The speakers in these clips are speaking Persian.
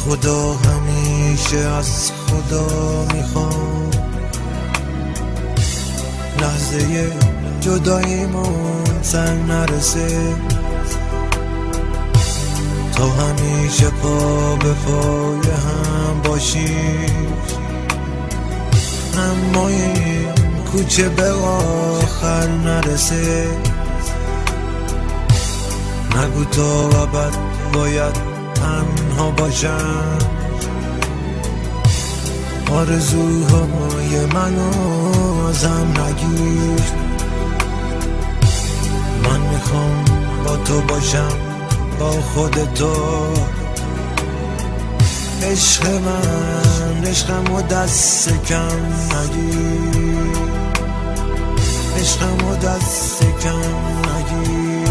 خدا همیشه از خدا میخوام لحظه جداییمون سر نرسه، تا همیشه پا به پای هم باشیم، اما این کوچه به آخر نرسه. نگو تا ابد باید تنها باشم، آرزوهای منو ازم نگیر. من میخوام با تو باشم، با خود تو. عشق من عشقمو دست کم نگیر، عشقمو دست کم نگیر.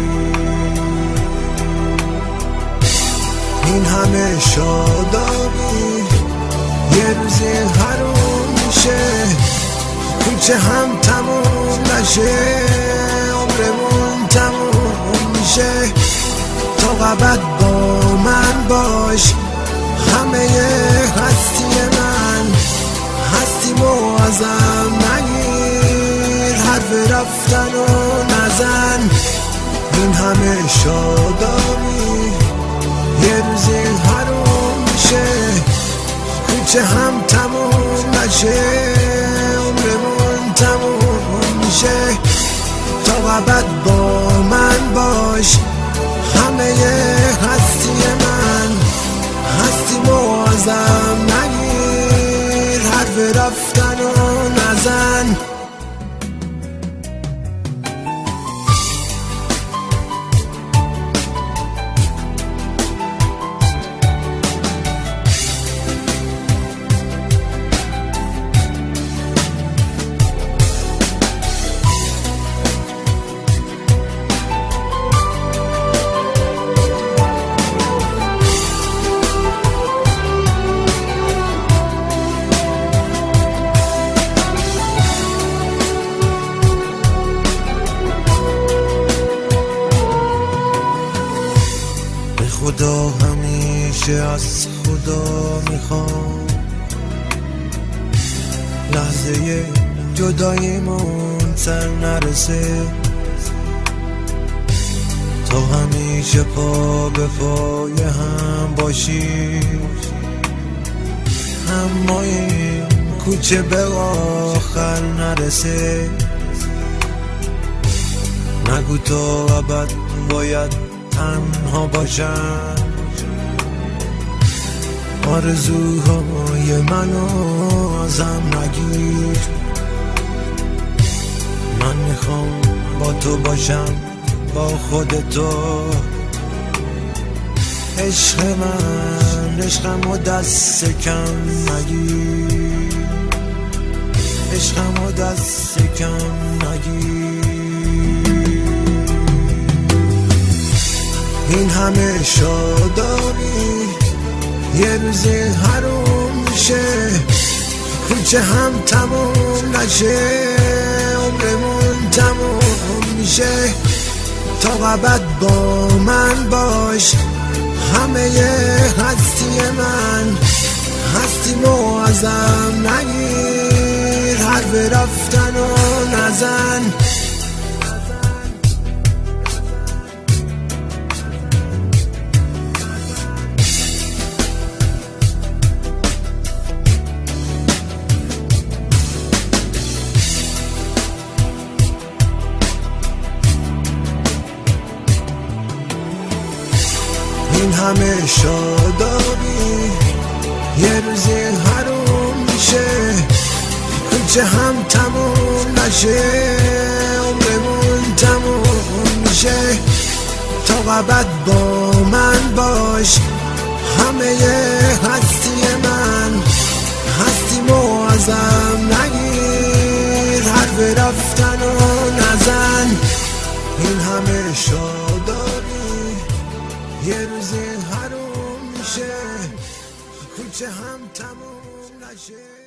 این همه شادابی یه روزی حروم میشه، کوچه هم تموم نشه، عمرمون تموم میشه. تا ابد با من باش، همه هستی من، هستیمو ازم نگیر، حرف رفتن و نزن. این همه شادابی یه روزی حروم میشه، کوچه هم تموم نشه، عمرمون تموم میشه. تا ابد با من باش، همه هستی من، هستیمو ازم نگیر، حرف رفتن و نزن. خدا همیشه از خدا میخوام لحظه جداییمون سر نرسه، تا همیشه پا به پای هم باشیم، اما این کوچه به آخر نرسه. نگو تا ابد باید تنها باشم، آرزوهای منو ازم نگیر. من میخوام با تو باشم، با خود تو. عشق من عشقمو دست کم نگیر، عشقمو دست کم نگیر. این همه شادابی یه روزی حروم میشه، کوچه هم تموم نشه، عمرمون تموم میشه. تا ابد با من باش، همه هستی من، هستیمو ازم نگیر، حرف رفتن و نزن. این همه شادابی یه روزی حروم میشه، کوچه هم تموم نشه، عمرمون تموم میشه. تا ابد با من باش، همه هستی من، هستیمو ازم نگیر، حرف رفتن و نزن. این همه شادابی یه روزی حروم میشه، کوچه هم تموم نشه.